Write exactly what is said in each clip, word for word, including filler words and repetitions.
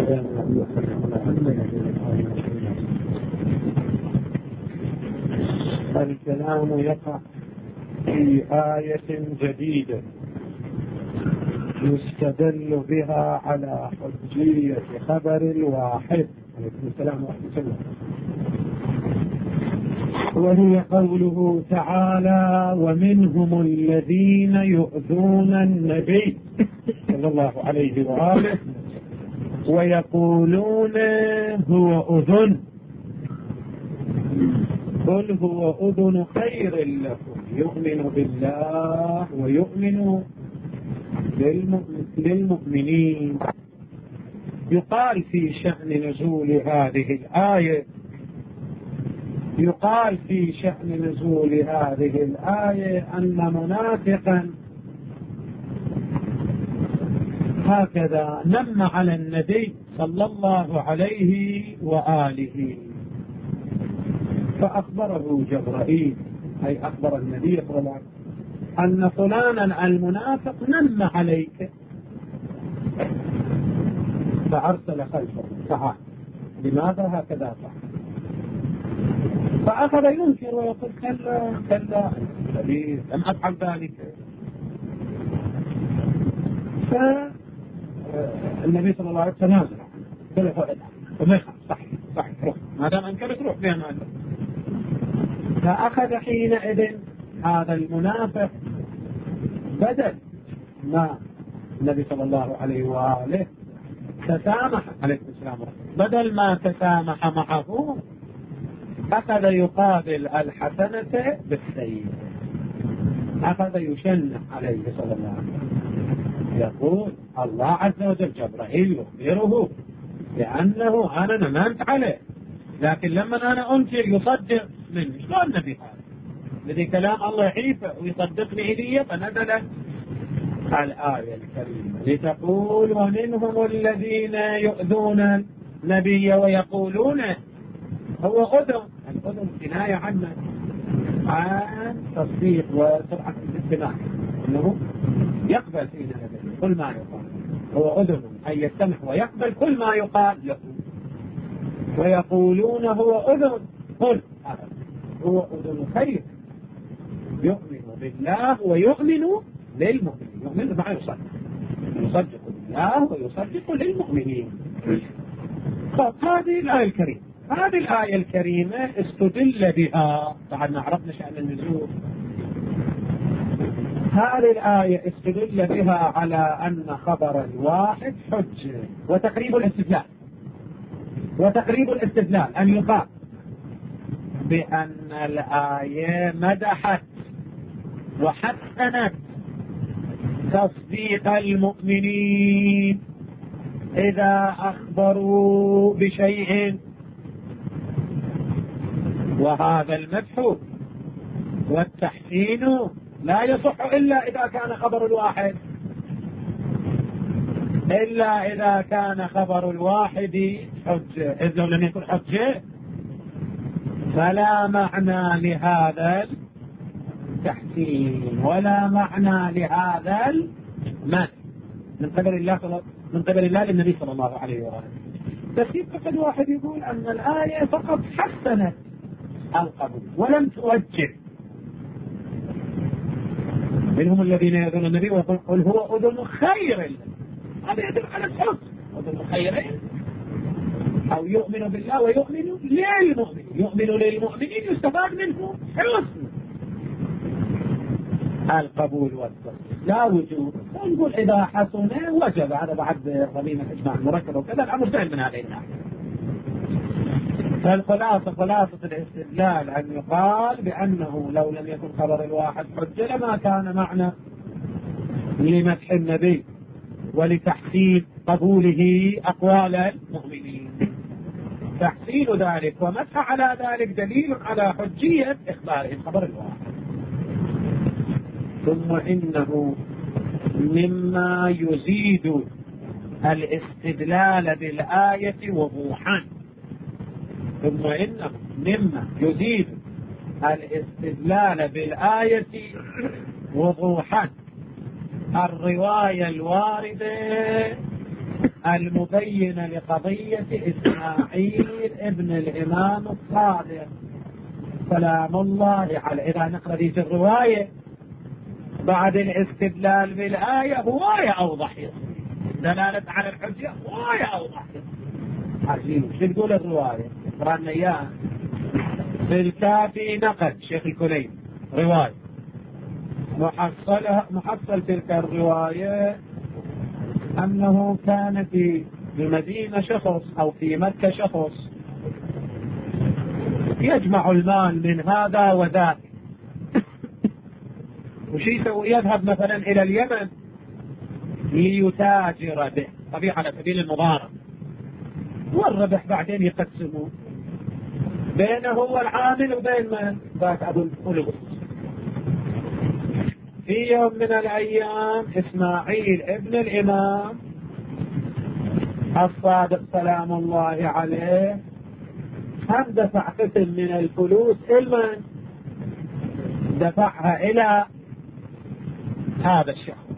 الكلام يقع في آية جديدة يستدل بها على حجية خبر الواحد، الكلام وهي قوله تعالى: ومنهم الذين يؤذون النبي صلى الله عليه وآله ويقولون هو أذن، قل هو أذن خير لكم يؤمن بالله ويؤمن للمؤمنين. يقال في شأن نزول هذه الآية يقال في شأن نزول هذه الآية أن منافقا هكذا نم على النبي صلى الله عليه وآله، فأخبره جبرائيل أي أخبر النبي صلى الله عليه وسلم أن فلانا المنافق نم عليك، فأرسل خلفه تعال لماذا هكذا فعل؟ فأخذ ينكر ويقول كلا كلا لم أفعل ذلك. فالنبي صلى الله عليه وسلم قال له صح صح روح، ما دام أنكرت روح بها ماذا. فأخذ حينئذ هذا المنافق بدل ما النبي صلى الله عليه وآله تسامح عليه السلام، بدل ما تسامح معه أخذ يقابل الحسنة بالسيئة، أخذ يشنع عليه صلى الله عليه وسلم، يقول الله عز وجل جبرائيل يخبره لأنه أنا نمنت عليه، لكن لما أنا أنكر يصدق مني. شلون النبي هذا الذي كلام الله يحيفه ويصدقني إليه؟ فنزلت الآية الكريمة لتقول ومنهم الذين يؤذون النبي ويقولون هو أذن. الأذن كناية عنه عن تصديق وسرعة الاستماع، أنه يقبل فينا كل ما يقال، هو أذن أي يستمع ويقبل كل ما يقال له. ويقولون هو أذن، قل هو أذن خير يؤمن بالله ويؤمن للمؤمنين. يؤمن بما يصدق، يصدق بالله ويصدق للمؤمنين. هذه الآية الكريمة هذه الآية الكريمة استدل بها بعد ما عرفنا شأن النزول. هذه الآية استدل بها على أن خبر الواحد حجة وتقريب الاستدلال وتقريب الاستدلال أن يقال بأن الآية مدحت وحسنت تصديق المؤمنين إذا أخبروا بشيء، وهذا المدح والتحسين لا يصح إلا إذا كان خبر الواحد إلا إذا كان خبر الواحد حجة، إذ لو لم يكن حجة فلا معنى لهذا التحسين ولا معنى لهذا المدح من قبل الله من قبل الله للنبي صلى الله عليه وآله. بس يبقى واحد يقول أن الآية فقط حسنت القبول ولم توجه. منهم الذين يؤذون النبي ويقول هو أذن خير، هذا يدل على الحسن، أذن خير أو يؤمن بالله ويؤمن للمؤمنين. يؤمن للمؤمنين يستفاد منه حسن القبول والتصديق لا وجوب. ونقول إذا حسن وجب، هذا بعد ضميم الإجماع المركب وكذا الأمر سهل من هذه الناحية. فالخلاصة خلاصة الاستدلال أن يقال بأنه لو لم يكن خبر الواحد حجة لما كان معنى لمدح النبي ولتحسين قبوله أقوال المؤمنين. تحسين ذلك ومدح على ذلك دليل على حجية إخبارهم خبر الواحد. ثم إنه مما يزيد الاستدلال بالآية وضوحا ثم إنه مما يزيد الاستدلال بالآية وضوحا الرواية الواردة المبينة لقضية إسماعيل ابن الإمام الصادق سلام الله عليه. إذا نقرأ دي الرواية بعد الاستدلال بالآية هواية أوضح يصير، دلالة على الحجة هواية أوضح يصير. عجيب. شو تقول الرواية؟ قرأنا إياها في الكافي نقد شيخ الكليني رواية محصلها محصل تلك الرواية أنه كان في المدينة شخص أو في مكة شخص يجمع المال من هذا وذاك، وش يسوي؟ يذهب مثلا إلى اليمن ليتاجر به، طبيعي على سبيل المضاربة، والربح بعدين يقسمه بينه والعامل وبين من ذاك أبو الفلوس. في يوم من الأيام إسماعيل ابن الإمام الصادق سلام الله عليه هم دفع قسم من الفلوس المن دفعها إلى هذا الشخص،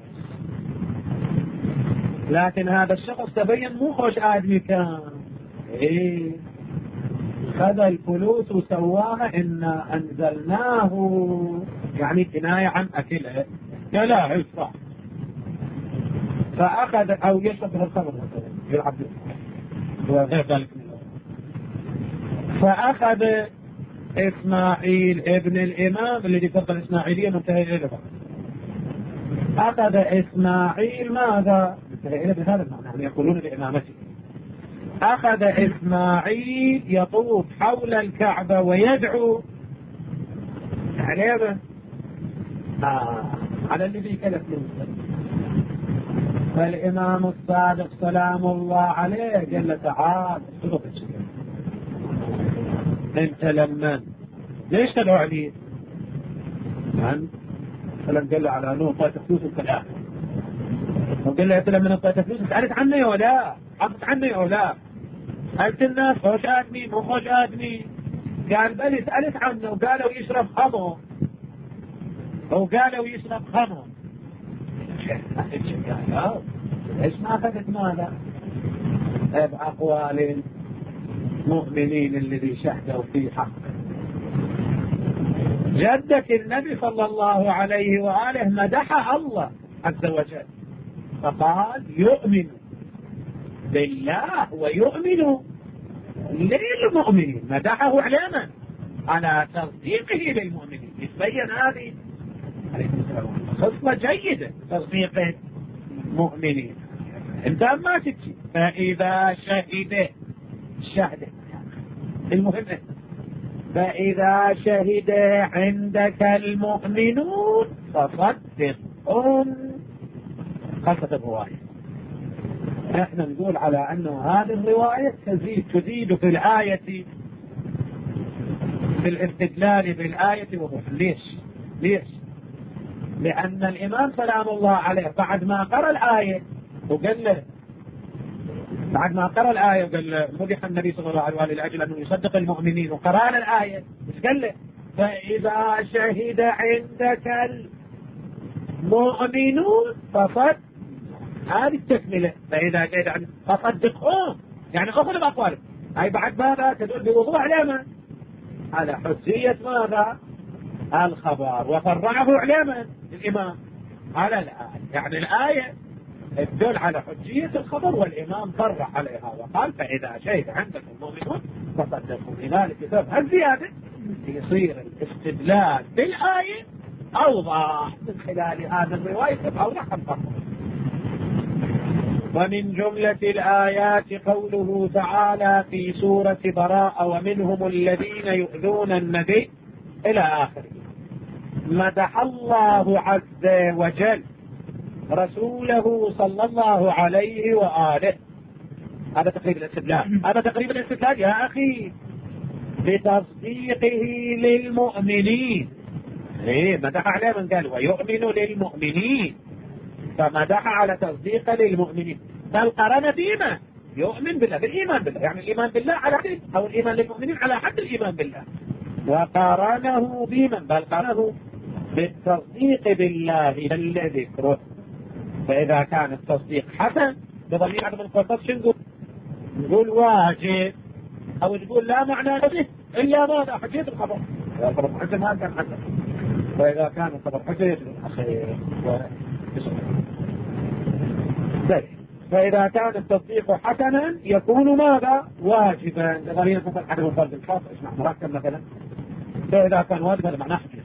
لكن هذا الشخص تبين مو خوش آدمي كان، إيه خذ الفلوس وسواها إن أنزلناه، يعني كناية عن أكله لا يصح، فأخذ أو يشرب الخمر مثلا يلعب وغير ذلك. فأخذ إسماعيل ابن الإمام الذي فرق الإسماعيلية منتهي إلى بعض، أخذ إسماعيل ماذا؟ منتهي إلى بهذا المعنى، يعني يقولون لإمامته. أخذ إسماعيل يطوف حول الكعبة ويدعو عليه آه. على الذي كلف منه. فالإمام الصادق سلام الله عليه قال له تعال انت لمن ليش تدعو عليه؟ من؟ فلم قال له على انه طيت فلوس الكلام، وقال له انت لمن طيت فلوس سألت عنه يا ولا عرفت عنه يا ولا؟ سألت الناس خوش آدمي مو خوش آدمي؟ قال بل سألت عنه وقالوا يشرب خمر، وقالوا يشرب خمر. ايش ما اخذت ماذا؟ بأقوال المؤمنين الذي شهدوا في حق جدك النبي صلى الله عليه وآله مدح الله عز وجل فقال يؤمن بالله ويؤمن للمؤمنين، مدحه علما على تصديقه للمؤمنين. يتبين هذه خصلة جيدة تصديق المؤمنين. انت ما تجي فإذا شهد شهد المهم فإذا شهد عندك المؤمنون فصدقهم. قصة الرواية احنا نقول على انه هذه الرواية تزيد تزيد في الآية في الاستدلال بالآية وضوح. ليش؟ ليش؟ لأن الإمام سلام الله عليه بعد ما قرأ الآية وقال له بعد ما قرأ الآية وقال مدح النبي صلى الله عليه وآله لأجل أنه يصدق المؤمنين وقرأ الآية ايش قال له؟ فإذا شهد عندك المؤمنون فصدق. هذه التكملة. فإذا شهد عندك فصدقهم، يعني أخذ بأقوالك. أي بعد ماذا تدل بوضوح علما على حجية ماذا؟ الخبر، وفرعه علما الإمام على الآية، يعني الآية تدل على حجية الخبر والإمام فرع عليها وقال فإذا شهد عندك المؤمنون فصدقهم. لذلك تفهم الزيادة يصير الاستدلال بالآية أوضح من خلال هذا الرواية أوضح الفرق. ومن جملة الآيات قوله تعالى في سورة براءة ومنهم الذين يؤذون النبي إلى آخره. مدح الله عز وجل رسوله صلى الله عليه وآله. هذا تقريب الاستدلال، هذا تقريب الاستدلال يا أخي بتصديقه للمؤمنين. إيه مدح عليه من قال ويؤمن للمؤمنين، فمدح على تصديق للمؤمنين، بل قرن بما يؤمن بالله بالإيمان بالله، يعني الإيمان بالله على حد أو الإيمان للمؤمنين على حد الإيمان بالله، وقرنه بمن بل قرنه بالتصديق بالله جل ذكره. فإذا كان التصديق حسن بضمير عدم الخطاب شو نقول؟ نقول واجب، او تقول لا معنى له الا ماذا؟ حجية الخبر. الخبر حجة ما كان حجة، فاذا كان الخبر حجة يجب اخي طيب. فاذا كان التصديق حسنا يكون ماذا؟ واجبا. بضمير مثلا عدم الفرد الخاص اسمع مركب مثلا، فاذا كان واجبا معناه حجة.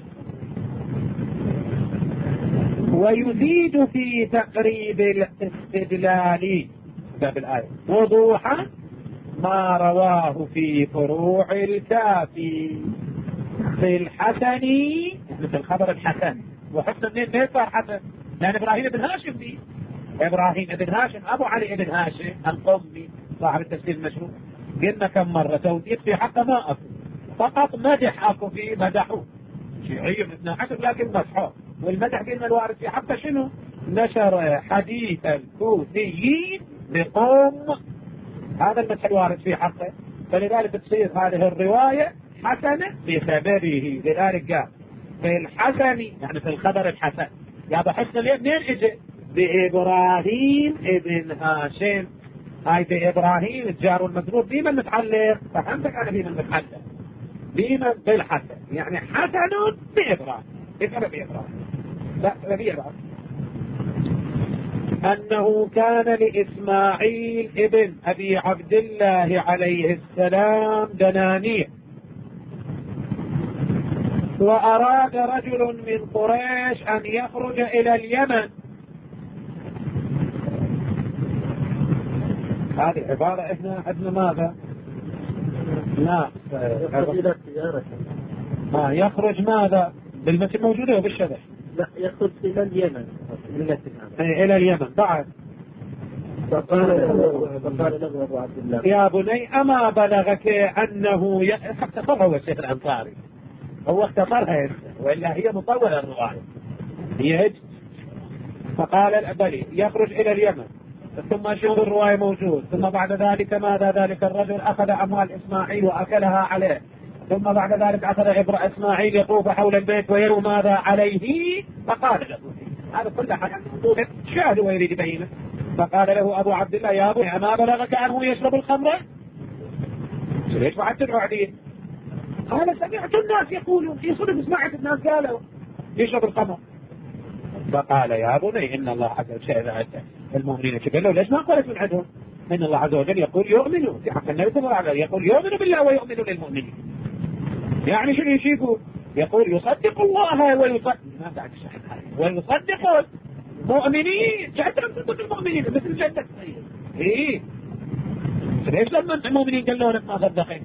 ويزيد في تقريب الاستدلال باب الآية وضوحا ما رواه في فروع الكافي في الحسن، مثل الخبر الحسن. وحسن منين ليه صار حسن؟ لأن إبراهيم بن هاشم دي إبراهيم بن هاشم أبو علي بن هاشم القمي صاحب التفسير المشهور. قلنا كم مرة توثيق في حقه ما أكو، فقط مدح أكو فيه مدحه شيعي من اثنى عشر لكن مدحه. والمدح قلنا الوارد في حقه شنو؟ نشر حديث الكوفيين بقوم، هذا المدح الوارد في حقه. فلذلك تصير هذه الرواية حسنة بخبره. لذلك قال في الحسن يعني في الخبر الحسن. يا ابو حسن ليه منين اجى؟ بإبراهيم ابن هاشم. هاي بإبراهيم الجار والمجرور بمن متعلق؟ فهمتك أنا بمن متعلق؟ بمن؟ بالحسن، يعني حسن بإبراهيم. بسبب إبراهيم لا بإبراهيم أنه كان لإسماعيل ابن أبي عبد الله عليه السلام دنانير، وأراد رجل من قريش أن يخرج إلى اليمن. هذه عبارة إحنا عندنا ماذا؟ لا ما يخرج ماذا؟ بالمتن موجودة وبالشبه. لا يخرج إلى اليمن إلى اليمن بعد. فقال له أبو عبد الله يا بني أما بلغك أنه ي... اختصرها هو الشيخ الأنصاري، هو اختصرها وإلا هي مطولة الرواية هي. فقال الأبلي يخرج إلى اليمن، ثم شوف الرواية موجود. ثم بعد ذلك ماذا؟ ذلك الرجل أخذ أموال إسماعيل وأكلها عليه. ثم بعد ذلك أخذ إبر إسماعيل يطوف حول البيت ويروا ماذا عليه. فقال له هذا كل حاجة شاهد ويريد يبينه. فقال له أبو عبد الله يا أبو أما بلغك أنه يشرب الخمر؟ ليش بعد تدعو؟ قال سمعت الناس يقولون في صدق، سمعت الناس قالوا يشرب الخمر. فقال يا بني إن الله عز وجل المؤمنين قال ليش ما قلت من عندهم؟ إن الله عز وجل يقول يؤمنوا في حق النبي صلى الله عليه وسلم، يقول يؤمن بالله ويؤمن للمؤمنين. يعني شنو يشيكوا؟ يقول يصدق الله ويصدق ما بعد ويصدق المؤمنين. جدا من المؤمنين مثل جدك ايه. ليش لما المؤمنين قالوا لك ما صدقين؟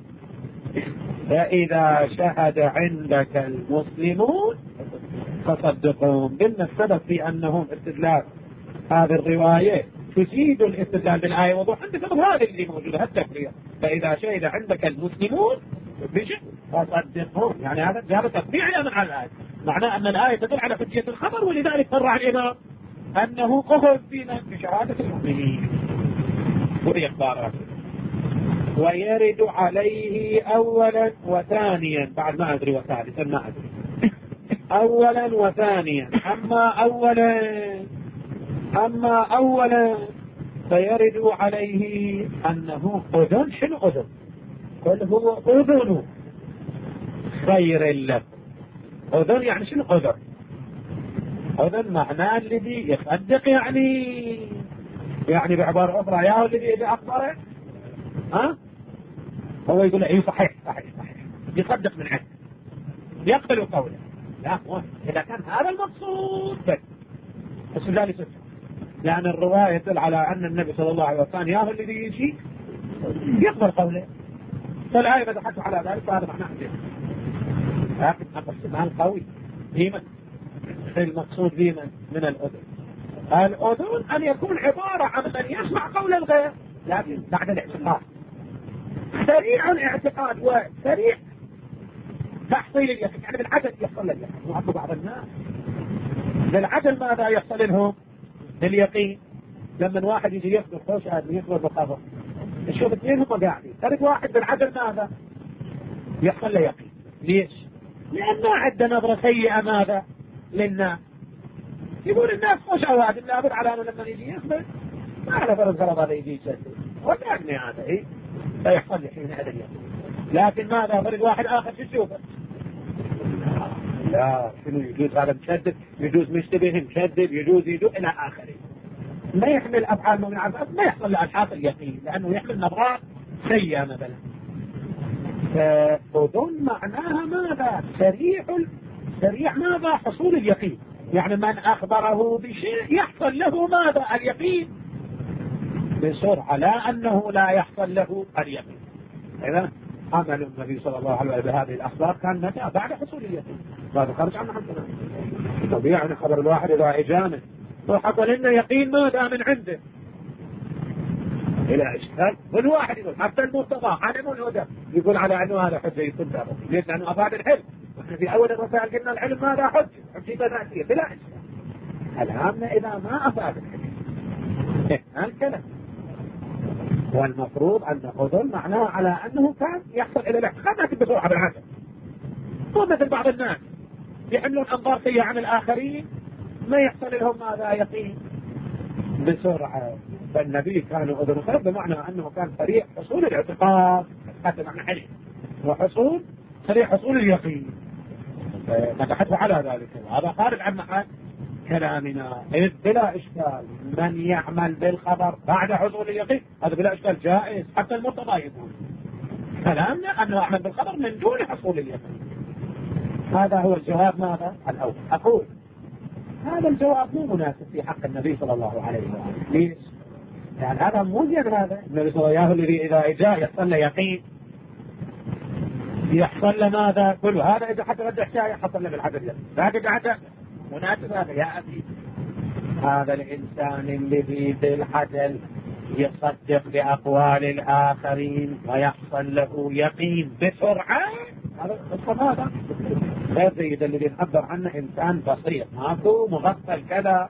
فإذا شهد عندك المسلمون فصدقهم. قلنا السبب في أنهم استدلال هذه الرواية تزيد الاستدلال بالآية وضوح عند سبب هذه اللي موجودة التفريع. فإذا شهد عندك المسلمون فصدقهم، يعني هذا هذا تفريع من على الآية، معناه أن الآية تدل على حجية الخبر. ولذلك فرع الإمام أنه قهر فينا بشهادة المؤمنين وهي إخبارات. ويرد عليه أولا وثانيا بعد ما أدري وثالثا ما أدري أولا وثانيا. أما أولا أما أولا فيرد عليه أنه أذن. شنو أذن؟ قل هو أذن خير لك. أذن يعني شنو أذن؟ أذن معناه الذي يصدق، يعني يعني بعبارة أخرى يا الذي إذا أخبره ها هو يقول ايه صحيح صحيح صحيح يصدق من عنده يقبل قوله. لا إذا كان هذا المقصود بس بس لا يصدق، لأن الرواية تدل على أن النبي صلى الله عليه وسلم يا الذي يجي يقبل قوله. فالآية بتحدث على ذلك فهذا معناه لكن الاحتمال قوي بمن المقصود بمن من الأذن. الأذن أن يكون عبارة عن من يسمع قول الغير لكن بعد الاعتقاد سريع الاعتقاد وسريع تحصيل اليقين. يعني بالعدل يحصل اليقين. وعطوا بعض الناس بالعدل ماذا يحصل لهم؟ اليقين. لما واحد يجي يخبر خوش آدم يخبر بخبر نشوف اثنين هم قاعدين ثالث واحد بالعدل ماذا يحصل له يقين. ليش؟ لأن عندنا نظرة سيئة ماذا للناس. يقول الناس خوش أوادم لابد على أنه لما يجي يخبر ما على فرض فرض هذا يجي يسدد وتعني هذا إيه فيحصل حين هذا اليقين. لكن ماذا فرض واحد آخر شو تشوفه؟ لا شنو يجوز هذا مشدد، يجوز مشتبه مشدد، يجوز يجوز إلى آخره. ما يحمل أفعال مؤمن على ما يحصل له الحاق اليقين، لأنه يحمل نظرات سيئة مثلا. فأذن معناها ماذا؟ سريع سريع ماذا؟ حصول اليقين. يعني من أخبره بشيء يحصل له ماذا؟ اليقين بسرعة، لا أنه لا يحصل له اليقين. إذا عمل النبي صلى الله عليه وسلم بهذه الأخبار كان متى؟ بعد حصول اليقين. هذا خرج عن حدنا. طبيعي خبر الواحد إذا إجامة وحصل لنا يقين ماذا من عنده إلى إشكال. والواحد يقول حتى المرتضى علم الهدى يقول على أنه هذا حجة يصدق. ليش؟ لأنه أفاد العلم. نحن في أول الرسائل قلنا العلم ماذا حجة حجة ذاتية بلا إشكال. الآن إذا ما أفاد العلم هالكلام. والمفروض أن نقول معناه على أنه كان يحصل إلى الاعتقاد بسرعة بالعكس. مو مثل بعض الناس يحملون أنظار سيئة عن الآخرين ما يحصل لهم ماذا؟ يقين بسرعة. فالنبي كان أذن خير بمعنى أنه كان سريع حصول الاعتقاد هذا معنى علم، وحصول سريع حصول اليقين. نتحدث على ذلك. هذا خارج عن محل كلامنا إذ بلا إشكال من يعمل بالخبر بعد حصول اليقين هذا بلا إشكال جائز. حتى المرتضى يقول كلامنا أنه يعمل بالخبر من دون حصول اليقين. هذا هو الجواب ماذا؟ الأول. أقول هذا الجواب مو مناسب في حق النبي صلى الله عليه وسلم. ليش؟ يعني هذا مو زين. هذا النبي صلى الله عليه وسلم الذي إذا جاء يحصل له يقين يحصل له ماذا؟ كله هذا إذا حتى رجع شاي يحصل له بالعدد يقين. لكن حتى مناسب هذا يا أبي. هذا الإنسان الذي بالعدل يصدق بأقوال الآخرين ويحصل له يقين بسرعة هذا هذا غير زيد الذي نعبر عنه إنسان بسيط ماكو مغفل كذا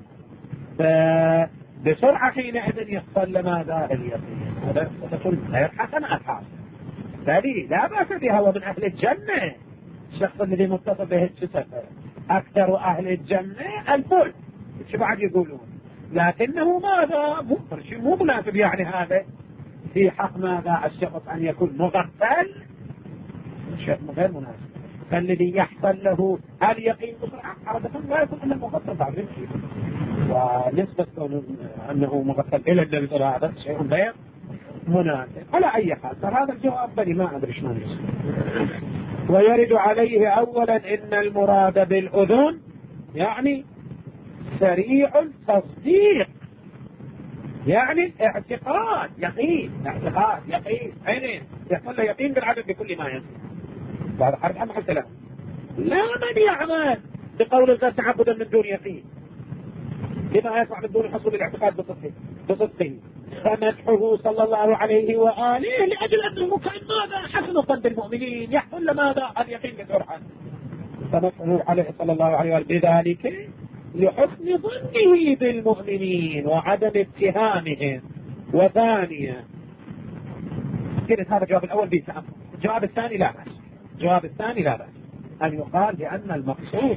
بسرعة حينئذ يحصل لماذا؟ اليقين. هذا تكون غير حسنة الحال. فلي لا بأس بها ومن أهل الجنة. الشخص الذي متصل به الجسد أكثر أهل الجنة الفل شو بعد يقولون. لكنه ماذا؟ مو مو مناسب يعني هذا في حق ماذا؟ الشخص أن يكون مغفل شيء غير مناسب. فالذي يحصل له اليقين بسرعة عادة لا يكون إلا مغفل بعد ذلك. ونسبة أنه مغفل إلى النبي صلى الله عليه وسلم شيء غير مناسب. على أي حال فهذا الجواب بني ما أدري شلون يصير. ويرد عليه أولا إن المراد بالأذن يعني سريع التصديق يعني اعتقاد يقين اعتقاد يقين عينين يحصل له يقين بالعدد بكل ما ينزل. هذا حرف عن محل كلام. لا من يعمل بقول الله تعبدا من دون يقين لما يسمع من دون حصول الاعتقاد بصدقه بصدقه فمدحه صلى الله عليه وآله لأجل أنه كان ماذا؟ حسن ظن بالمؤمنين يحصل لماذا؟ اليقين بسرعة. فمدحه عليه صلى الله عليه وآله بذلك لحسن ظنه بالمؤمنين وعدم اتهامهم. وثانيا كده هذا الجواب الأول بيتأمل. الجواب الثاني لا بأس. الجواب الثاني لا بأس أن يقال بأن المقصود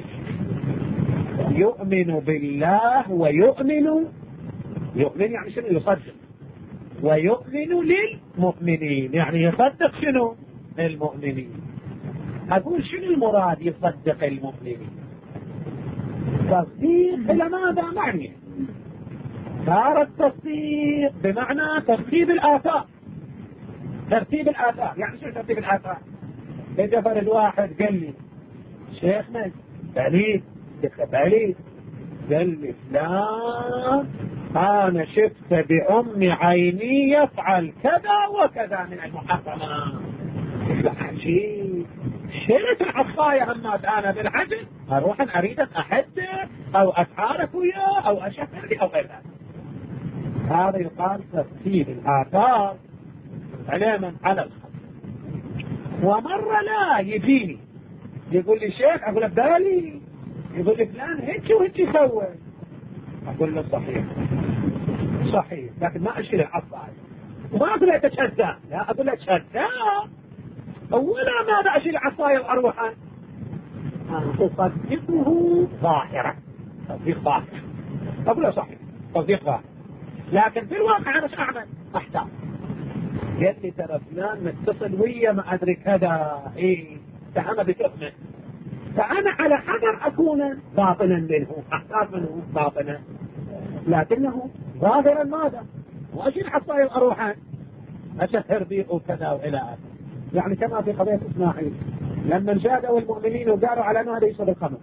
يؤمن بالله ويؤمن يؤمن يعني شنو؟ يصدق. ويؤمن للمؤمنين يعني يصدق شنو؟ المؤمنين. أقول شنو المراد يصدق المؤمنين؟ تصديق إلى ماذا معني؟ صار التصديق بمعنى ترتيب الآثار. ترتيب الآثار يعني شو ترتيب الآثار؟ إذا فرد واحد قال لي شيخنا بليد بليد قال لي فلان أنا شفت بأم عيني يفعل كذا وكذا من المحرمات. عجيب. شلت العصاية أما أنا بالعجل أروح أن أريد أن أحدث أو أتعارك وياه أو أشهر لي أو غير ذلك. هذا يقال ترتيب الآثار علما على الخط. ومرة لا يجيني يقول لي شيخ أقول له بالي يقول لي فلان هيك وهيك يسوي أقول له صحيح صحيح لكن ما أشيل العصاية وما أقول له تشهد لا أقول له تشهد أولا ماذا أشيل العصاية وأروح أصدقه ظاهرا تصديق ظاهر أقول له صحيح تصديق ظاهر. لكن في الواقع أنا مش أعمل أحتاط. قلت لي ترى فلان متصل ويا ما أدري كذا، إيه فأنا بتؤمن، فأنا على حذر أكون باطنا منه، أحتاط منه باطنا، لكنه ظاهرا ماذا؟ وأشيل حصايا أروح أشهر بيه وكذا وإلى آخره. يعني كما في قضية إسماعيل لما جادوا المؤمنين وقالوا على أنه هذا يشرب الخمر،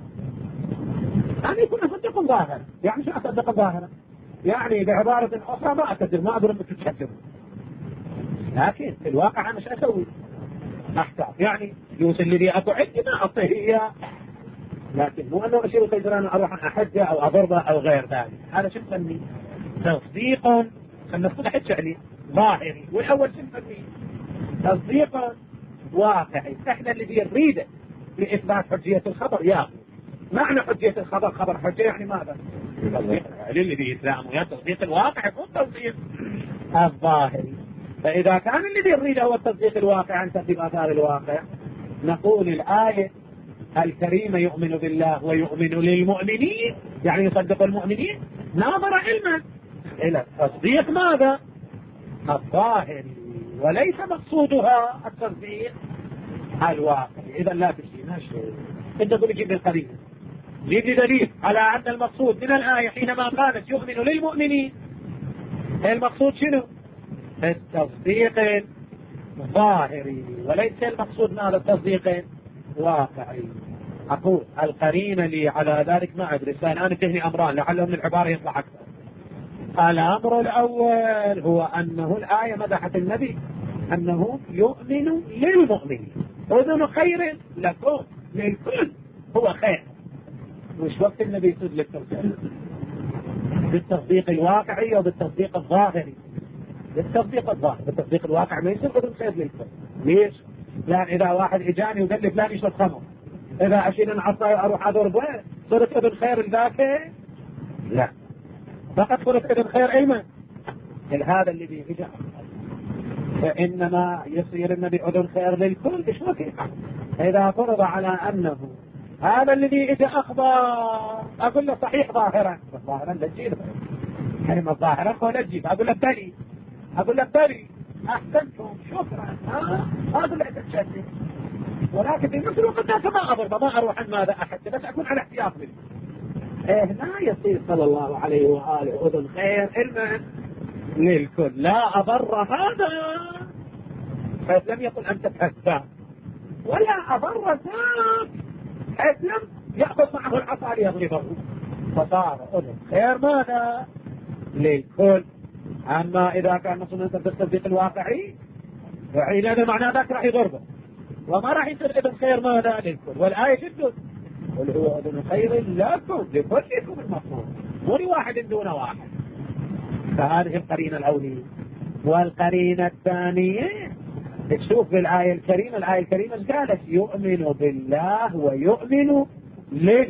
يعني يكون أصدق ظاهرا، يعني شو أصدق ظاهرا؟ يعني بعبارة أخرى ما أكذب، ما أقول أنك تكذب، لكن في الواقع أنا مش أسوي أحتاط. يعني يوصل لي أكو عندي ما أعطيه إياه، لكن مو أنه أشيل الخيزران أروح أحجه أو أضربه أو غير ذلك. هذا شو نسميه؟ تصديق، خلنا نقول حج عليه ظاهري، والأول شو نسميه؟ تصديق واقعي. احنا اللي نريده لإثبات حجية الخبر يا معنى حجية الخبر، خبر حجية يعني ماذا؟ تصديق اللي بإسلام ويا تصديق الواقع يكون تصديق الظاهري. فإذا كان الذي يريده هو التصديق الواقع عن تقديم آثار الواقع، نقول الآية الكريمة يؤمن بالله ويؤمن للمؤمنين، يعني يصدق المؤمنين، ناظر علما إلى تصديق ماذا؟ الظاهري، وليس مقصودها التصديق الواقعي. إذا لا تشتري ماشي. انت تقول جيب القريب، جيب لي دليل على أن المقصود من الآية حينما قالت يؤمن للمؤمنين المقصود شنو؟ التصديق الظاهري، وليس المقصود ماذا؟ التصديق الواقعي. أقول القرينة لي على ذلك ما أدري، أنا تهني أمران لعلهم العبارة يطلع أكثر. الأمر الأول هو أنه الآية مدحت النبي أنه يؤمن للمؤمنين، أذن خير لكم، للكل هو خير. مش وقت النبي يسود للتصديق بالتصديق الواقعي وبالتصديق الظاهري. بالتصديق الظاهري، بالتصديق الواقع ما يصير أذن خير للكل. ليش؟ لأن إذا واحد إجاني وقال لي فلان يشرب خمر، إذا أشيل العصاية أروح أضربه صرت أذن خير لذاك؟ لا، فقط صرت أذن خير علما هذا الذي إجا، فإنما يصير النبي أذن خير للكل. إيش وكيف؟ إذا فرض على أنه هذا الذي إجا أخبار أقول له صحيح ظاهرا، ظاهرا لا تجيب كلمة ظاهرا ولا تجيب، أقول له بري، أقول له بري أحسنتم شكرا، هذا اللي تتشدد. ولكن في نفس الوقت ما أضرب، ما أروح عن ماذا أحد، بس أكون على احتياط منه. هنا يصير صلى الله عليه وآله أذن خير علما للكل، لا أضر هذا حيث لم يقل أنت كذاب، ولا أضر ذاك حيث لم يأخذ معه العصا ليضربه، فصار أذن خير ماذا؟ للكل. أما إذا كان نصنع أنت بالتصديق الواقعي فحينئذ معناه ذاك راح يضربه وما راح يصير أذن خير ماذا؟ للكل. والآية جدد قل هو أذن خير لكم، لكلكم المفروض، مو لواحد دون واحد. فهذه القرينة الأولية. والقرينة الثانية تشوف بالآية الكريمة، الآية الكريمة قالت يؤمن بالله ويؤمن لل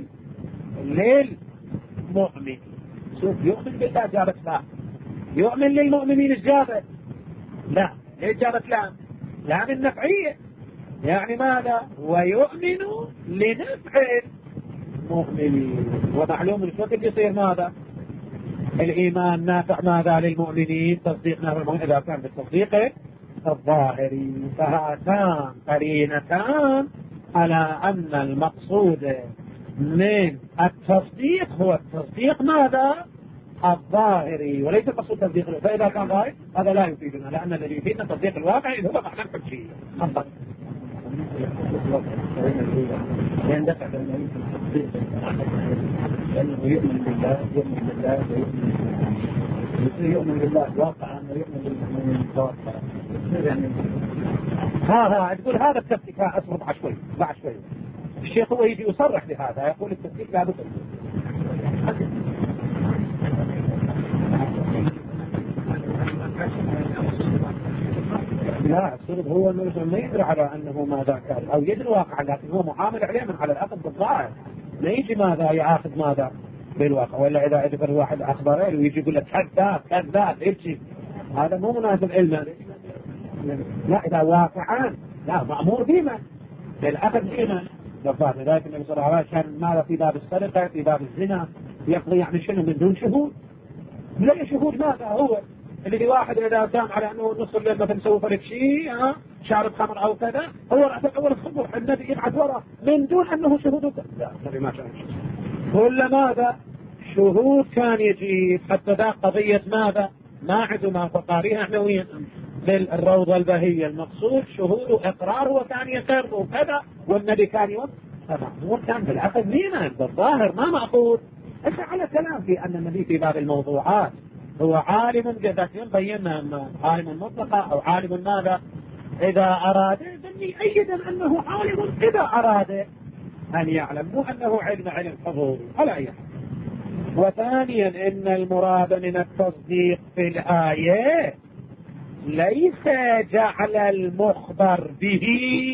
للمؤمن. شوف يؤمن بالله جابت لا، يؤمن للمؤمنين جابت لا. ليش جابت لا؟ لام النفعية، يعني ماذا؟ ويؤمن لنفع المؤمنين. ومعلوم من وقت يصير ماذا؟ الإيمان نافع ماذا للمؤمنين؟ تصديق نافع المؤمنين إذا كان بالتصديق الظاهري. فهاتان قرينتان على أن المقصود من التصديق هو التصديق ماذا؟ الظاهري، وليس المقصود تصديق. فإذا كان ظاهر هذا لا يفيدنا، لأن الذي يفيدنا التصديق الواقعي هو معنى الحجية. خطأ. يندفع بالنبي في التصديق لأنه يؤمن بالله، يؤمن بالله ويؤمن يؤمن بالله واقعا ويؤمن بالمؤمنين واقعا. يعني ها ها تقول هذا التفكيك أصبر بعد شوي بعد شوي. الشيخ هو يجي يصرح بهذا، يقول التفكيك لا بد. لا السرد هو انه ما يدري على انه ماذا كان او يدري واقعا، لكن هو معامل عليه من على الاخذ بالظاهر، ما يجي ماذا ياخذ ماذا بالواقع. ولا اذا اجى الواحد اخباره ويجي يقول لك كذاب كذاب يجي، هذا مو مناسب علما. لا اذا واقعا لا مامور بما بالاخذ بما. لذلك النبي صلى الله عليه وسلم كان ماذا في باب السرقه في باب الزنا يقضي يعني شنو من دون شهود، لا شهود ماذا هو اللي واحد إذا دام على أنه نص الليل مثلا سوى فرق شيء ها شارب خمر أو كذا هو رأس أول الصبح النبي يبعث وراء من دون أنه شهود. لا النبي ما كان كل ماذا شهود كان يجيب حتى ذا قضية ماذا ما عنده ما فقاريها احنا وين بالروضة البهية المقصود شهود وإقرار وكان يقر وكذا والنبي كان يوم هذا هو كان بالعقد مين بالظاهر ما مأخوذ. إيش على كلام في أن النبي في باب الموضوعات هو عالم جدا بينا أنه عالم مطلقة أو عالم ماذا إذا أراد ذني أيضا أنه عالم إذا أراد أن يعلم مو أنه علم علم حضور على أي حال. وثانيا إن المراد من التصديق في الآية ليس جعل المخبر به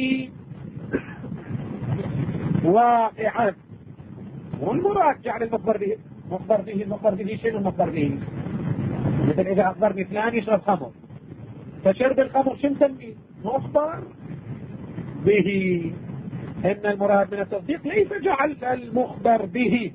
واقعا والمراد جعل المخبر به مخبر به المخبر به شنو المخبر به مثل إذا أخبرني فلان يشرب خمر فشرب الخمر شو نسميه مخبر به. إن المراد من التصديق ليس جعل المخبر به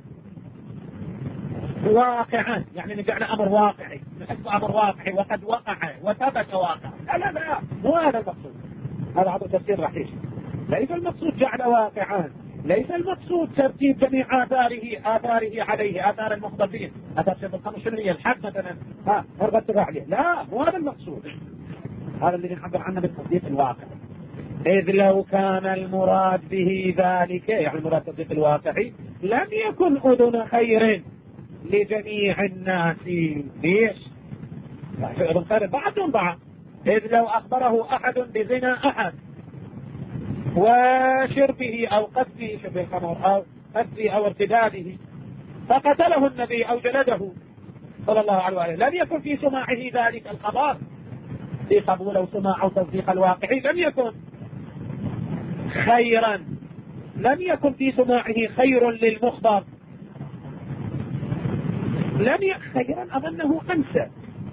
واقعا يعني نجعل أمر واقعي نحس أمر واقعي وقد وقع وثبت واقع لا لا لا مو هذا المقصود. هذا عضو تفسير رحيش. ليس المقصود جعل واقعا ليس المقصود ترتيب جميع آثاره آثاره عليه آثار المخبر به آثار شرب الخمر شنو هي الحد مثلا ها مرغب تبع عليه لا مو هذا المقصود. هذا اللي نعبر عنه بالتصديق الواقع. إذ لو كان المراد به ذلك يعني المراد تصديق الواقعي لم يكن أذن خير لجميع الناس. ليش؟ أذن خير بعضهم بعض. إذ لو أخبره أحد بزنا أحد وشربه أو قتله شرب الخمر أو قتله أو ارتداده فقتله النبي أو جلده صلى الله عليه وسلم لم يكن في سماعه ذلك الخبر في قبول أو سماع أو تصديق الواقعي لم يكن خيرا لم يكن في سماعه خير للمخبر لم يكن خيرا أظنه أنسب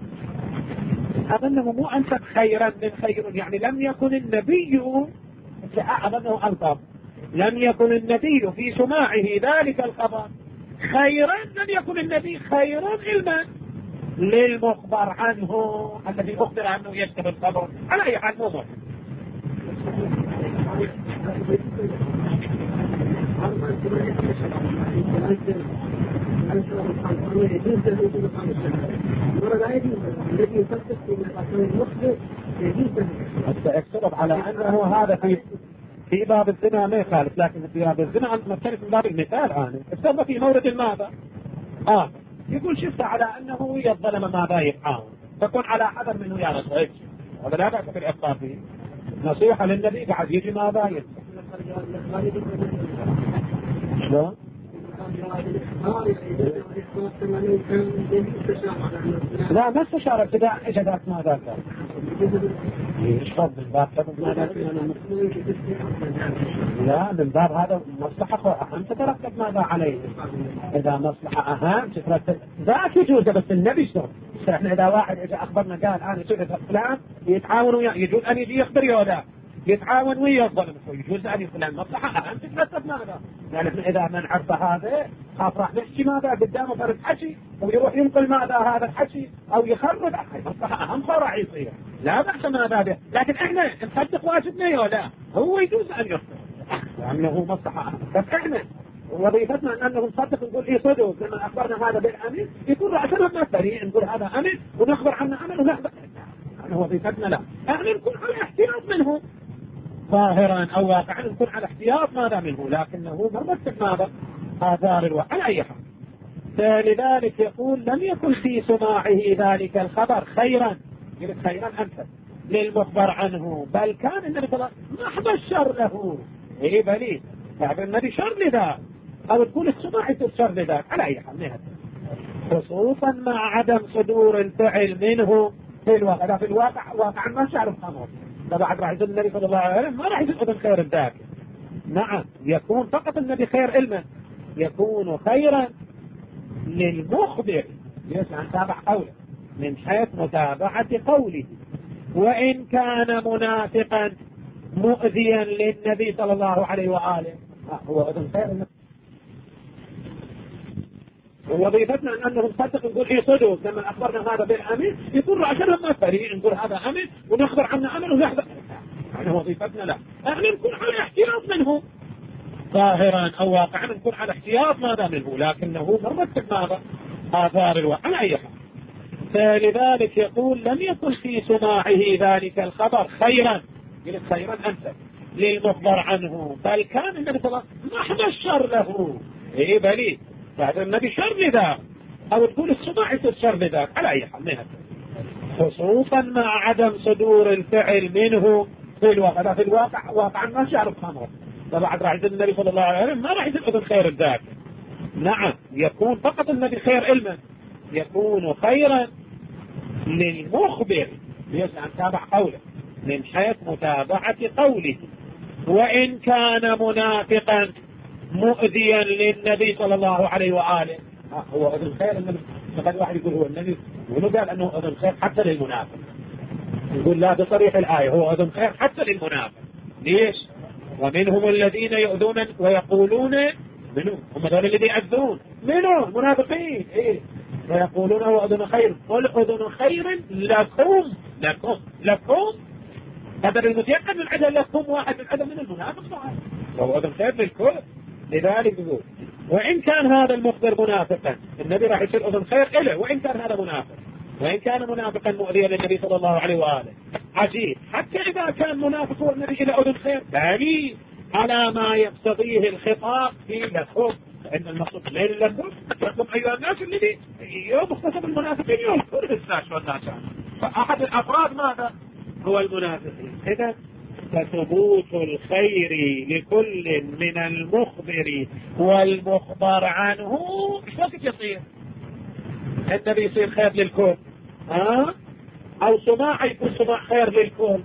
أظنه مو أنسب خيرا من خير يعني لم يكن النبي أظنه ألطف لم يكن النبي في سماعه ذلك الخبر خيرا لم يكن النبي خيرا علما للمخبر عنه الذي أخبر عنه يشتغل الخبر على أي حال مو مهم. اقصد على أنه هذا في في باب الزنا ما يخالف لكن في باب الزنا أنت نتكلم من باب المثال عنه استنى في مورد الماذا آه يقول شفت على أنه يظلم ماذا يفعل تكون على حذر منه يا رسول هذا لا بأس بالإخطار فيه نصيحة للنبي قاعد يجي ماذا يفعل شلون لا ما استشار ابتداء اجابات ماذا كان يشرب من باب ماذا لا من باب هذا مصلحة أهم تترتب ماذا عليه إذا مصلحة أهم تترتب ذاك يجوز بس النبي شرب احنا إذا واحد إذا أخبرنا قال أنا سئلت فلان يتعاون وياه يجوز أن يجي يخبر يولا يتعاون ويا الظلم يجوز أن يكون المصلحة أهم تترتب ماذا يعني إذا من عرف هذا خاف راح نحكي ماذا قدامه فرد حكي ويروح ينقل ماذا هذا الحكي أو يخرب المصلحة أهم صراع يصير لا بأس ماذا به لكن إحنا نصدق واجبنا يا لا هو يجوز أن يخبر لأنه هو مصلحة أهم بس إحنا وظيفتنا أنه نصدق نقول إيه صدق لما أخبرنا هذا بالأمن يكون رأسنا ما بريء نقول هذا أمن ونخبر عنه أمن ونخبر أنا وظيفتنا لا احنا نكون على احتياط منه ظاهرا أو واقعا نكون على احتياط ماذا منه لكنه مرتب ماذا آثار الوحي على أي حال. لذلك يقول لم يكن في سماعه ذلك الخبر خيرا يقول خيرا أنت للمخبر عنه بل كان النبي صلى الله عليه وسلم محض الشر له إيه بلي يعني النبي شر لذا أو تقول السماع الشر لذا على أي حال خصوصا مع عدم صدور الفعل منه في الواقع في الواقع واقعا ما شعر الخمر بعد راح يقول النبي صلى الله عليه وسلم ما راح يقول خير الذاك نعم يكون فقط النبي خير علما يكون خيرا للمخبر يسعى تابع قوله من حيث متابعة قوله وإن كان منافقا مؤذيا للنبي صلى الله عليه وآله هو أذن خير ووظيفتنا أنه نصدق نقول إيه صدق لما أخبرنا هذا بالأمن يقول عشان ما فريق نقول هذا أمن ونخبر عنه أمن ونحذر. يعني وظيفتنا لا، احنا نكون على احتياط منه ظاهرا أو واقعا، نكون على احتياط ماذا منه، لكنه مرتب ماذا آثار الواقع على أي حال. فلذلك يقول لم يكن في سماعه ذلك الخبر خيرا، قلت خيرا أنت للمخبر عنه، بل كان النبي صلى الله عليه وسلم محمى الشر له. إيه بلي بعد النبي شر لذاك، أو تقول السماع يصير شر لذاك على أي حال منها، خصوصا مع عدم صدور الفعل منه في الواقع. في الواقع واقعا ما شعر بخمر، فبعد راح يصير النبي صلى الله عليه وسلم ما راح يصير أذن خير الذاك. نعم يكون فقط النبي خير علما، يكون خيرا للمخبر يسعى تابع قوله من حيث متابعة قوله، وإن كان منافقا مؤذيا للنبي صلى الله عليه وآله. هو أذن خير النبي، فقد واحد يقول هو النبي ولو قال أنه أذن خير حتى للمنافق، يقول لا بصريح الآية هو أذن خير حتى للمنافق. ليش؟ ومنهم الذين يؤذون ويقولون منهم، هم دول الذين يؤذون منهم منافقين. إيه؟ ويقولون هو أذن خير، قل أذن خير لكم لكم لكم بدل المتيقن من عدم لكم واحد من عدم من المنافق صحيح، وهو أذن خير للكل. لذلك يقول وإن كان هذا المخبر منافقا النبي راح يصير أذن خير إله، وإن كان هذا منافق، وإن كان منافقا مؤذيا للنبي صلى الله عليه وآله. عجيب، حتى إذا كان منافق هو النبي إلى أذن خير ثاني على ما يقتضيه الخطاب في لكم، فإن المقصود من لكم لكم أيها الناس الذي يوم اختصب المنافقين يوم كل الناس والناس، فأحد الأفراد ماذا هو المنافقين. إذا فثبوت الخير لكل من المخبر والمخبر عنه ايش وقت يصير؟ النبي يصير خير للكل ها؟ او سماع يكون سماع خير للكل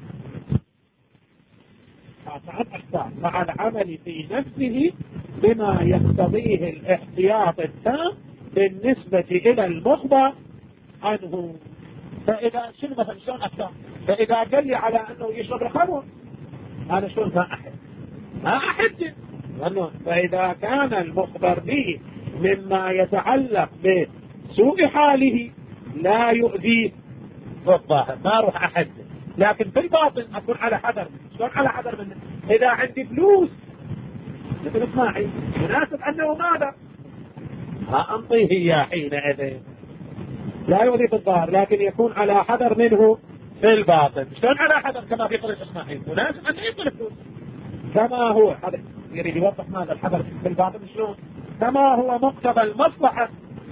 مع العمل في نفسه بما يقتضيه الاحتياط التام بالنسبة الى المخبر عنه. فاذا شنو مثلا شلون اكثر؟ فاذا قال لي على انه يشرب الخمر هذا شلون ما أحد ما أحد لأنه فإذا كان المخبر به مما يتعلق بسوء حاله لا يؤذيه بالظاهر ما أروح أحد، لكن في الباطن أكون على حذر. شلون على حذر منه؟ إذا عندي فلوس مثل اسماعيل مناسب أنه ماذا ما أنطيه إياه حينئذ لا يؤذي بالظاهر، لكن يكون على حذر منه في الباطن. شلون على حذر؟ كما في قصة اسماعيل مناسب أن يعطي الفلوس كما هو حذر، يريد يوضح ماذا الحذر في الباطن شلون، كما هو مقتضى المصلحة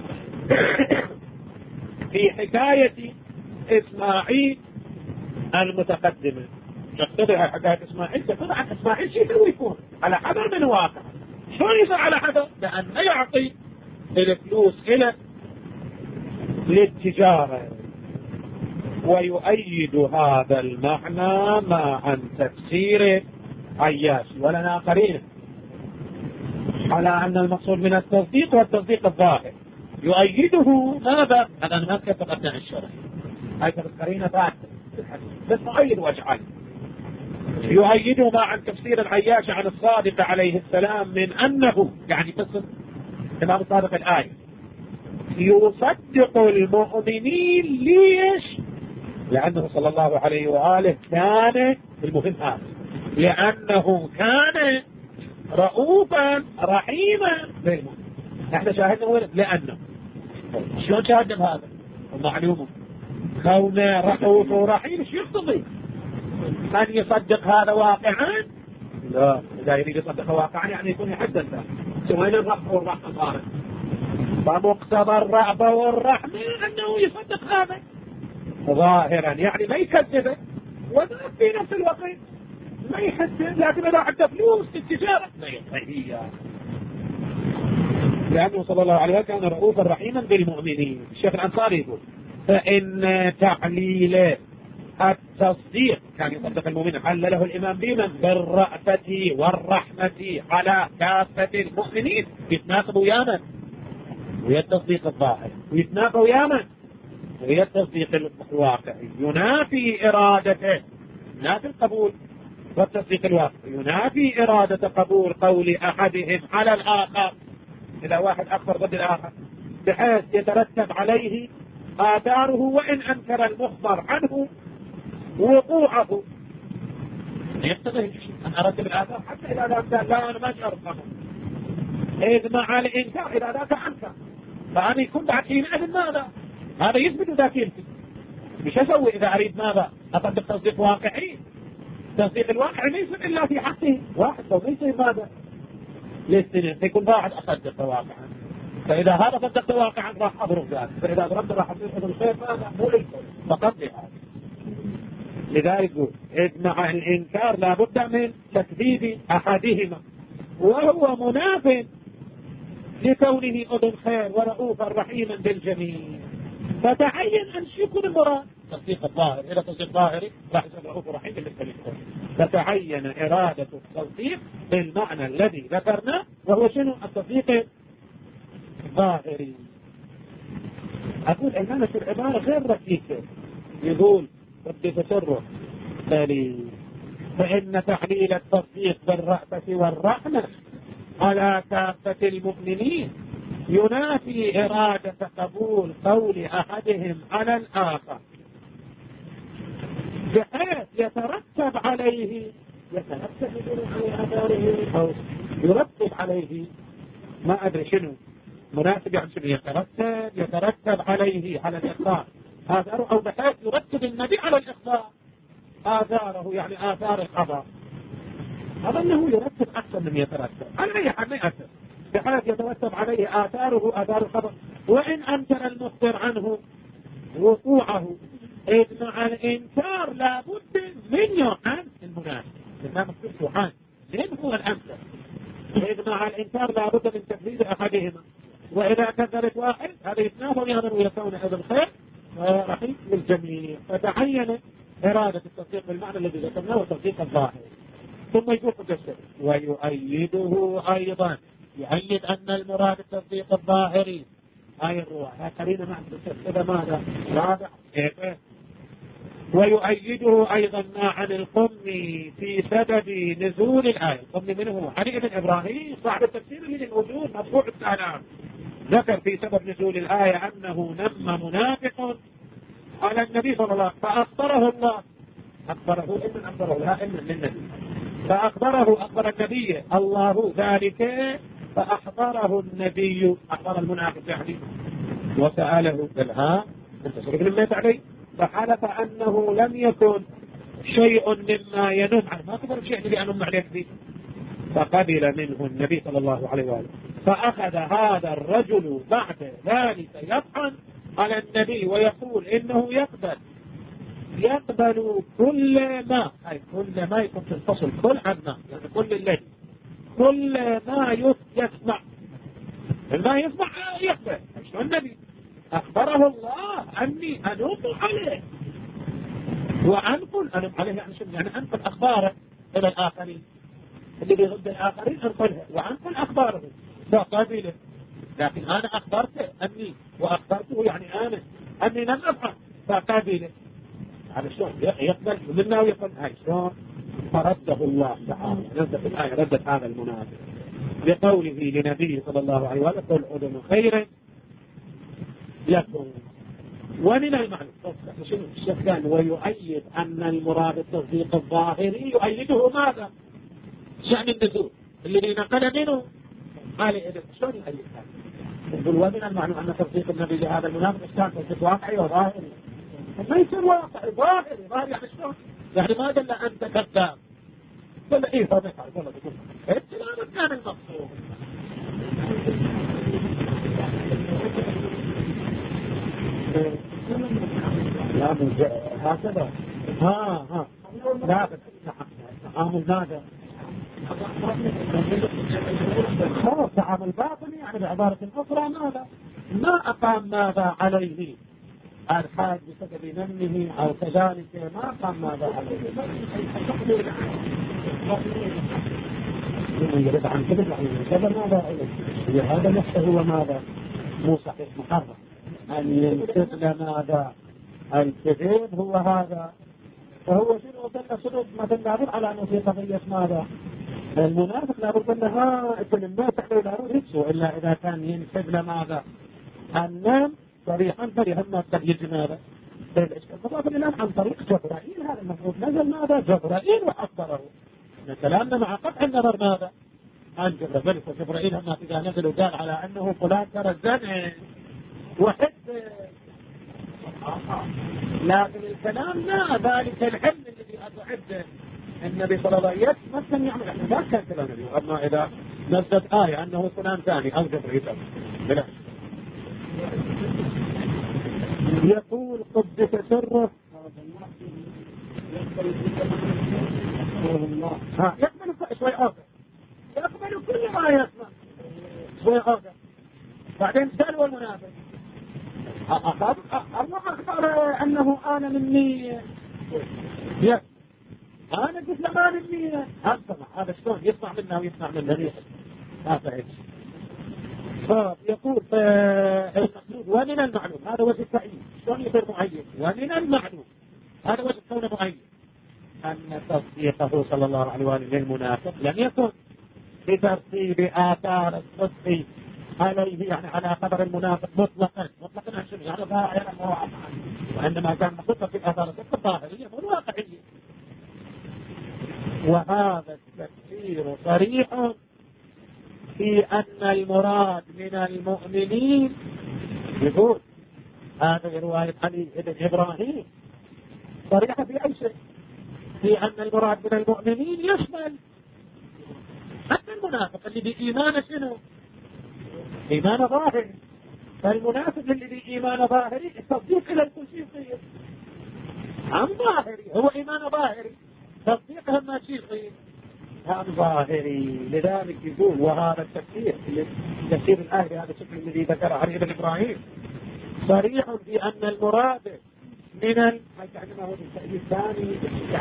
في حكاية إسماعيل المتقدمة. تقتضي حكاية إسماعيل تقتضي عن إسماعيل شيء هو يكون على حذر من واقع. شلون يصير على حذر؟ لأن يعطي الفلوس إلى للتجارة. ويؤيد هذا المعنى مع تفسير عياش ولنا قرينة على أن المقصود من التصديق والتصديق الظاهر. يؤيده ماذا؟ هذا ما كتب أبناء الشرع، هاي قرينة بعد بس مؤيد واجعل. يؤيده مع تفسير العياش عن الصادق عليه السلام من أنه يعني قصة إمام الصادق الآية يصدق المؤمنين. ليش؟ لأنه صلى الله عليه وآله كان المهم هذا، لأنه كان رؤوفا رحيما بالمؤمنين. نحن شاهدنا وين؟ لأنه شلون شاهدنا بهذا؟ معلومه كون رؤوف ورحيم شو يقتضي؟ من يصدق هذا واقعا؟ لا، إذا يريد يصدق واقعا يعني يكون يحدث وين الرأفة والرحمة صارت؟ فمقتضى الرأفة والرحمة أنه يصدق هذا ظاهرا، يعني ما يكذبه، وذاك في نفس الوقت ما يحسن، لكن إذا عنده فلوس في التجارة ما يطهي، لأنه صلى الله عليه وسلم كان رؤوفا رحيما بالمؤمنين. الشيخ الأنصاري يقول فإن تعليل التصديق كان يصدق المؤمنين علله الإمام بمن بالرأفة والرحمة على كافة المؤمنين، يتناقضوا ياما وهي التصديق الظاهر، ويتناقضوا ياما وهي التصديق الواقعي. ينافي إرادته، ينافي القبول والتصديق الواقعي، ينافي إرادة قبول قول أحدهم على الآخر. إذا واحد أكبر ضد الآخر بحيث يترتب عليه آثاره وإن أنكر المخبر عنه وقوعه. يقتضي أن أرتب الآثار حتى إذا لا لا أنا ما أعرف إذ مع الإنكار إذا ذاك أنكر فأنا يكون بعد حينئذ ماذا؟ هذا يثبت ذاكيرتي. مش أسوي إذا أريد ماذا؟ أطبق تصديق واقعي. تصديق الواقع ما يصير إلا في حقه واحد، لو ما يصير ماذا؟ ليستنين يكون واحد أصدق واقعا. فإذا هذا صدق واقعا راح أضرب ذلك، فإذا ضربت راح أصير هذا الخير ماذا؟ مو للكل فقط لهذا. لذلك إذ مع الإنكار لابد من تكذيب أحدهما وهو مناف لكونه أذن خير ورؤوفا رحيما بالجميع. فتعين أن يكون المراد تصديق الظاهر. إذا تصديق ظاهري راح يكون رؤوف رحيم بالنسبة للكل. فتعين إرادة التصديق بالمعنى الذي ذكرناه وهو شنو؟ التصديق الظاهري. أقول أن في العبارة غير ركيكة. يقول ربي تسره بل فإن تحليل التصديق بالرأفة والرحمة على كافة المؤمنين ينافي إرادة قبول قول أحدهم على الآخر بحيث يترتب عليه يترتب على آثاره أو يرتب عليه ما أدري شنو مناسب يعني شنو يترتب يترتب عليه على الإخبار آثاره أو بحيث يرتب النبي على الإخبار آثاره يعني آثار الخبر. هذا أنه يرتب أحسن من يترتب على أي حال ما يأثر بحيث يترتب عليه آثاره آثار الخبر وإن أنكر المخبر عنه وقوعه. إذ مع الإنكار لابد من يوحان المناسب لما مكتوب يوحان لأن هو الأمثل. إذ مع الإنكار لابد من تكذيب أحدهما وإذا كذبت واحد هذا يتنافى ويهدر ويكون هذا الخير رحيم للجميع. فتعين إرادة التصديق بالمعنى الذي ذكرناه وتصديق الظاهر. ثم يقول قدسه ويؤيده أيضا يؤيد أن المراد التصديق الظاهري هاي الرواية خلينا معك إذا ماذا رابع إيه. ويؤيده أيضا ما عن القم في سبب نزول الآية. القم منه علي بن إبراهيم صاحب التفسير من الوجود مطبوع السلام ذكر في سبب نزول الآية أنه نم منافق على النبي صلى الله عليه وسلم فأخبره الله أخبره إذن أخبره لا إذن للنبي فأخبره أخبر النبي الله ذلك فأحضره النبي أحضر المنافق يعني وسأله قال أنت شرك الميت علي فحلف أنه لم يكن شيء مما ينم عنه ما قدر شيء اللي أنم عليك به فقبل منه النبي صلى الله عليه وآله. فأخذ هذا الرجل بعد ذلك يطعن على النبي ويقول إنه يقبل يقبل كل ما أي كل ما يكون في الفصل كل عنا يعني كل الليل كل ما يسمع ما يسمع يقبل. شو النبي أخبره الله أني أنقل عليه وأنقل أنقل عليه يعني شو يعني أنقل أخباره إلى الآخرين اللي بيغض الآخرين أنقلها وأنقل أخباره فقبله. لكن أنا أخبرته أني وأخبرته يعني أنا أني لم أفعل فقبله. هذا شلون يقبل منا ويقبل هاي شلون فرده الله تعالى نزلت الآية ردت هذا المنافق بقوله لنبيه صلى الله عليه وسلم قل أذن خير لكم. ومن المعنى الشيخ كان ويؤيد أن المراد التصديق الظاهري يؤيده ماذا شأن النزول الذي نقل منه قال إذا شلون يؤيد هذا يقول ومن المعنى أن تصديق النبي لهذا المنافق كان تصديق واقعي وظاهري ما يصير واقعي ظاهري ظاهري يعني شلون يعني ما دل أنت كذاب ولا إيه فاضح ولا تقول الكلام كان المقصود. لا هكذا ها ها لا تعامل ماذا خلاص تعامل باطني يعني بعبارة أخرى ماذا ما أقام ماذا عليه الحاج بسبب نمه أو كذلك ما أقام ماذا عليه من يرد عن كذب كذا ماذا عليه هذا نفسه هو ماذا مو صحيح محرم أن ينسب لماذا الكذب هو هذا. فهو شنو قلنا شنو مثلا لابد على أنه في قضية ماذا المنافق لابد أنها الناس تحتوي لابد يكسو إلا إذا كان ينسب لماذا النام صريحا فلهم قد يجي هذا الإشكال الآن عن طريق جبرائيل. هذا المفروض نزل ماذا؟ جبرائيل وأخبره. كلامنا مع قطع النظر ماذا؟ عن جبرائيل. وجبرائيل لما إذا نزل وقال على أنه فلان ترى الزنا وحد، لكن الكلام لا ذلك الحلم الذي أتعد النبي صلى الله عليه وسلم ما كان يعمل. احنا ما كان كلام النبي. أما إذا نزلت آية أنه فلان ثاني أو جبرائيل بلا. يقول قدس سره ها يقبل شوي آخر، يقبل كل ما يسمع شوي آخر. بعدين سألوا المنافق الله أخبر أنه أنا مني يس أنا قلت لما مني أسمع. هذا شلون يسمع منه ويسمع منه ريح هذا إيش. فيقول المقصود ومن المعلوم هذا وجه التعيين شلون يصير معين. ومن المعلوم هذا وجه كونه معين أن تصديقه صلى الله عليه وآله للمنافق لم يكن بترتيب آثار الصدق عليه، يعني على خبر المنافق مطلقا مطلقا عن شنو يعني ظاهرا وواقعا، وعندما كان مخصوصا في آثار الصدق الظاهرية والواقعية. وهذا التفسير صريح في أن المراد من المؤمنين، يقول هذا رواية علي بن إبراهيم صريحة في أي شيء، في أن المراد من المؤمنين يشمل حتى المنافق اللي بإيمان شنو؟ إيمان ظاهري. فالمنافق اللي بإيمان ظاهري التصديق إلى كل شيء يصير عن ظاهري، هو إيمان ظاهري، تصديقها ما شيء يصير عن ظاهري. لذلك يقول وهذا التفسير تفسير الآية بهذا الشكل الذي ذكر علي بن إبراهيم صريح في أن المراد من ال... الثاني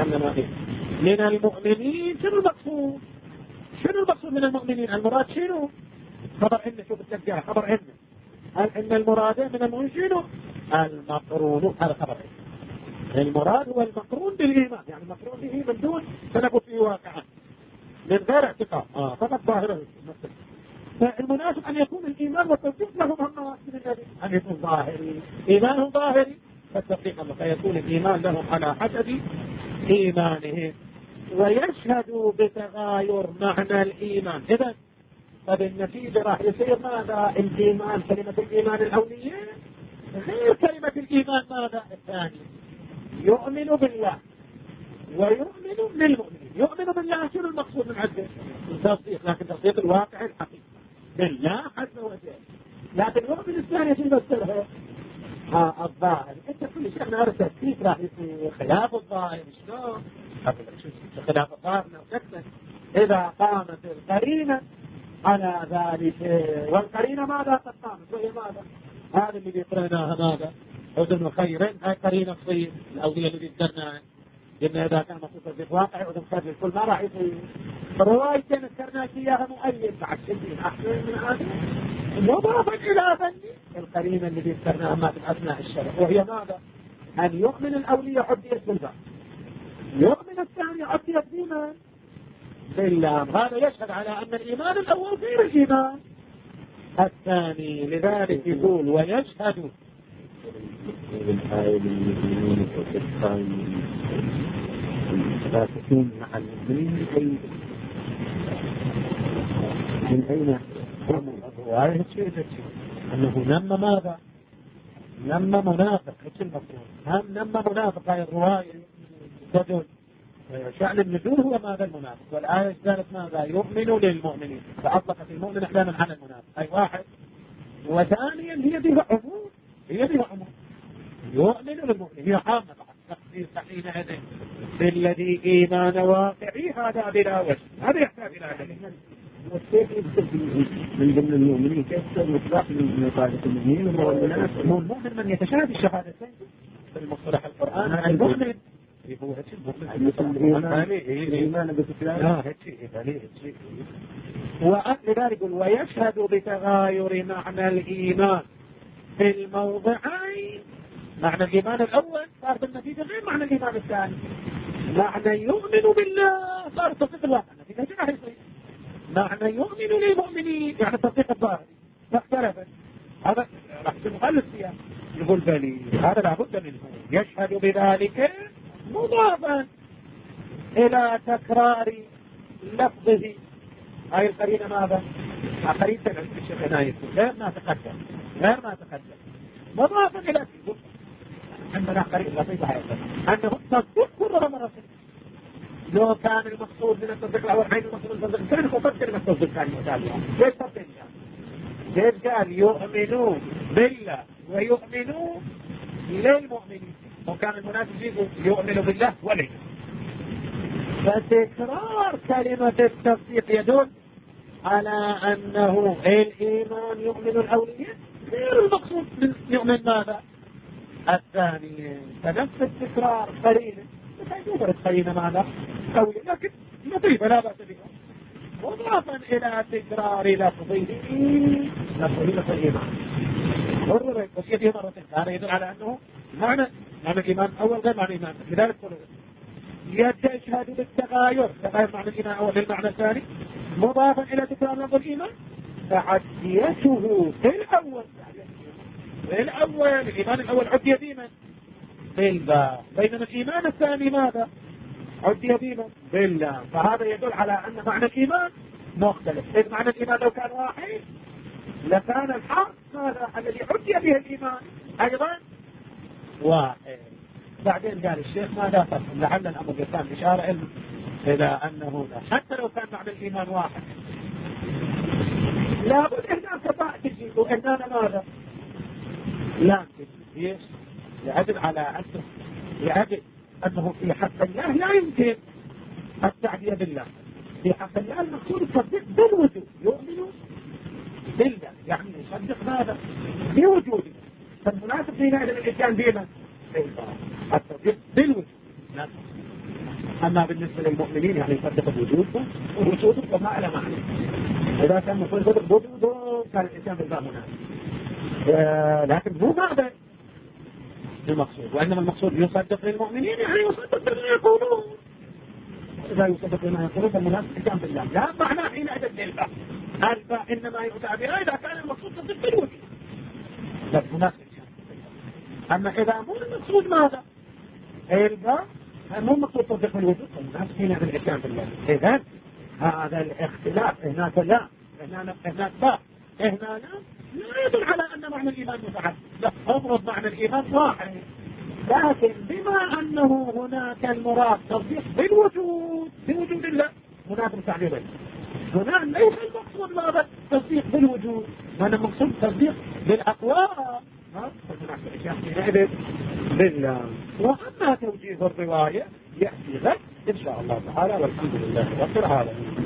من المؤمنين. شنو المقصود؟ شنو المقصود من المؤمنين؟ المراد شنو؟ خبر إنه شوف الترجمة خبر إنه هل إن المراد من المؤمنين شنو؟ المقرون. هذا خبر إنه المراد هو المقرون بالإيمان، يعني المقرون به من دون تنبؤ فيه واقعا من غير اعتقاد آه فقط ظاهره. فالمناسب أن يكون الإيمان والتصديق لهم هم من النبي أن يكون ظاهري، إيمانهم ظاهري فالتصديق الله، فيكون الإيمان لهم على حسب إيمانهم. ويشهدوا بتغاير معنى الإيمان. إذن فبالنتيجة راح يصير ماذا؟ الإيمان كلمة الإيمان الأولية غير كلمة الإيمان ماذا؟ الثاني يؤمن بالله ويؤمن بالمؤمنين. يؤمن بالله شنو المقصود من عده؟ التصديق، لكن تصديق الواقع الحقيقي بالله عز وجل. لكن يؤمن الثانية شنو بتصيرها؟ ها الظاهر. انت كل شيء نعرف التصديق راح يصير خلاف الظاهر. شلون؟ خلاف الظاهر نفسه إذا قامت القرينة على ذلك. والقرينة ماذا قد قامت وهي ماذا؟ هذا اللي بيقرناها ماذا؟ أذن خير هاي قرينة تصير الأولية اللي ذكرناها. قلنا إذا كان مخصوصا في الواقع أذن خير الكل ما راح يصير. روايتين ذكرنا إياها مؤيد بعد شيء أحسن من هذا مضافا إلى ذني القرينة اللي ذكرناها ما في أثناء الشرع، وهي ماذا؟ أن يؤمن الأولية عدية بالله، يؤمن الثاني عدية بما بالله. هذا يشهد على أن الإيمان الأول غير الإيمان الثاني. لذلك يقول ويشهد بالآية بالمؤمنين والإسلام لا تكون مع المؤمنين من أين هم وهذا الشيء أنه نم ماذا؟ نم منافق. ايش المفروض؟ هم نم منافق. هاي الرواية تدل شأن النزول هو ماذا؟ المنافق. والآية قالت ماذا؟ يؤمن للمؤمنين، فأطلقت المؤمن أحيانا على المنافق. أي واحد. وثانيا هي بها عموم، هي بها عموم يؤمن للمؤمن، هي عامة تقدير حينئذ بالذي إيمان واقعي هذا بلا وجه. هذا يحتاج إلى هذا. والشيخ يكتب من ضمن المؤمنين كيف مطلق من قاعدة المؤمنين هو المنافق. هو المؤمن من يتشهد الشهادتين في المصطلح القرآن. المؤمن هو الإيمان بالإسلام. لا هيك شيء. ولذلك ويشهد بتغاير معنى الإيمان في الموضعين. معنى الإيمان الأول صار بالنتيجة غير معنى الإيمان الثاني. معنى يؤمن بالله صار تصديق الله، النتيجة راح يصير معنى يؤمن للمؤمنين يعني تصديق الظاهر فاختلفت. هذا راح تغلس فيها. يقول بلي هذا لابد منه يشهد بذلك مضافا إلى تكرار لفظه. هاي القرينة ماذا؟ قرينة الشيخ عناية غير ما تقدم غير ما تقدم مضافا إلى تلك. عندنا قرينة لطيفة أيضا أنه تصدق كل مرة. لو كان المقصود من التصديق الأول عين المقصود من التصديق كيف تصدق كلمة التصديق الثاني متابعة؟ كيف تصدق؟ كيف قال يؤمنون بالله ويؤمنون للمؤمنين، وكان المنافق يقول يؤمن بالله وليه. فتكرار كلمة التصديق يدل على أنه الإيمان يؤمن الأولياء غير المقصود من يؤمن ماذا؟ الثاني. فنفس التكرار قليلا يوجد قليلا ماذا؟ أولياء، لكن لطيفة لا بأس بها. مضافا إلى تكرار لفظه لفظه لفظ الإيمان مرة وسيته مرة. هذا يدل على أنه معنى معنى الإيمان أول غير معنى الإيمان. لذلك يتشهد بالتغاير تغاير معنى الإيمان أول للمعنى الثاني مضافا إلى تكرار لفظ الإيمان. فعديته في الأول في الأول الإيمان الأول عدي بمن؟ بالله. بينما الإيمان الثاني ماذا؟ عدي بمن؟ بالله. فهذا يدل على أن معنى الإيمان مختلف. إذ معنى الإيمان لو كان واحد لكان الحق هذا الذي عدي به الإيمان أيضا واحد. بعدين قال الشيخ ماذا فصل لعل الأمر يكون إشارة إلى أنه لا حتى لو كان معنى الإيمان واحد لابد إحنا كفاءة تجيب وإحنا ماذا؟ لكن ليش؟ يعدل على أنه يعدل أنه في حق الله لا يمكن التعدية بالله. في حق الله المقصود التصديق بالوجود يؤمن بالله يعني يصدق هذا بوجوده. فالمناسب هنا إلى الإتيان بما التصديق بالوجود. أما بالنسبة للمؤمنين يعني يصدق بوجوده ووجوده فما على معنى. إذا كان مفروض يصدق بوجوده كان الإتيان بالله مناسب. آه لكن مو هذا المقصود، وإنما المقصود يصدق للمؤمنين يعني يصدق بما يقولون. إذا يصدق بما يقولون فالمناسب الإتيان بالله لا معنى حين أدد للباء. الباء إنما يؤتى بها إذا كان المقصود تصدق بالوجود بس مناسب. أما إذا مو المقصود ماذا؟ الباء مو المقصود تصدق بالوجود فالمناسب حين أدد الإتيان بالله. إذن هذا الاختلاف هناك لا هناك هناك باء هنا لا لا يدل على أن معنى الإيمان متعدد. لا أمرض معنى الإيمان واحد، لكن بما أنه هناك المراد تصديق بالوجود بوجود الله مناسب تعبيره. هنا ليس المقصود ماذا؟ تصديق بالوجود، وأنا المقصود تصديق بالأقوال بالله. وأما توجيه الرواية يأتي غد إن شاء الله تعالى والحمد لله رب العالمين.